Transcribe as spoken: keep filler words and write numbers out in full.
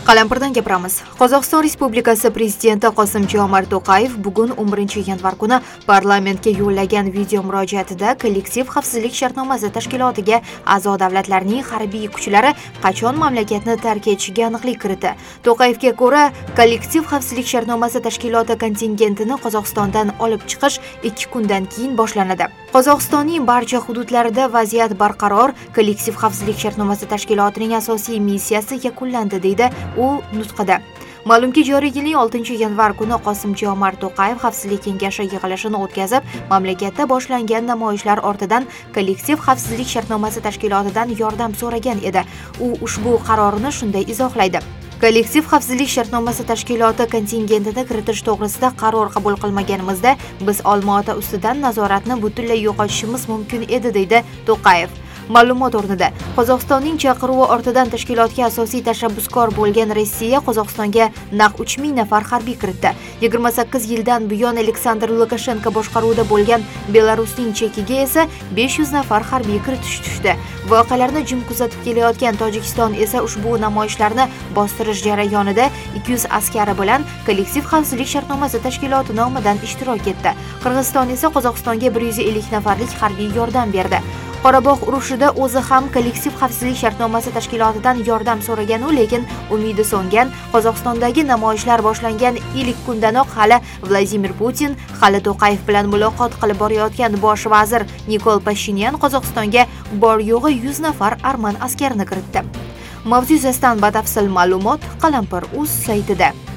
Qalampirdan gapiramiz. Qozog'iston Respublikasi prezidenti Qosim-Jomart To'qayev bugun o'n birinchi yanvar kuni parlamentga yo'llagan video murojaatida kollektiv xavfsizlik shartnomasi tashkilotiga a'zo davlatlarning harbiy kuchlari qachon mamlakatni tark etishiga aniqlik kiritdi. To'qayevga ko'ra, kollektiv xavfsizlik shartnomasi tashkiloti kontingentini Qozog'istondan olib chiqish ikki kundan keyin boshlanadi. Qozog'istonning barcha hududlarida vaziyat barqaror, kollektiv xavfsizlik shartnomasi tashkilotining asosiy missiyasi yakunlandi deydi u nutqida. Ma'lumki, joriy yilning oltinchi yanvar kuni Qosim-Jomart To'qayev Xavfsizlik kengashi yig'ilishini o'tkazib, mamlakatda boshlangan namoyishlar ortidan kollektiv xavfsizlik shartnomasi tashkilotidan yordam so'ragan edi. U ushbu qarorini shunday izohlaydi. Kollektiv xavfsizlik shartnomasi tashkiloti kontingentini kiritish to'g'risida qaror qabul qilmaganimizda biz Olmaota ustidan nazoratni butunlay yo'qotishimiz mumkin edi, deydi To'qayev. Ma'lumot o'rnida, Qozog'istonning chaqiruvi ortidan tashkilotga asosiy tashabbuskor bo'lgan Rossiya Qozog'istonga naq uch ming nafar harbiy kiritdi. yigirma sakkiz yildan buyon Aleksandr Lukashenko boshqaruvida bo'lgan Belarusning chekiga esa besh yuz nafar harbiy kiritish tushdi. Voqealarni jim kuzatib kelayotgan Tojikiston esa ushbu namoyishlarni bostirish jarayonida ikki yuz askari bilan kollektiv xavfsizlik shartnomasi tashkiloti nomidan ishtirok etdi. Qirg'iziston esa Qozog'istonga bir yuz ellik nafarlik harbiy yordam berdi. Qorabog' urushida o'zi ham kollektiv xavfsizlik shartnomasi tashkilotidan yordam so'ragan, lekin umidi so'ngan. Qozog'istondagi namoyishlar boshlangan ilk kundanoq hali Vladimir Putin, hali To'qayev bilan muloqot qilib borayotgan bosh vazir Nikol Pashinyan Qozog'istonga bor yo'g'i yuz nafar arman askarini kiritdi. Mavzu yuzasidan batafsil ma'lumot Qalampir.uz saytida.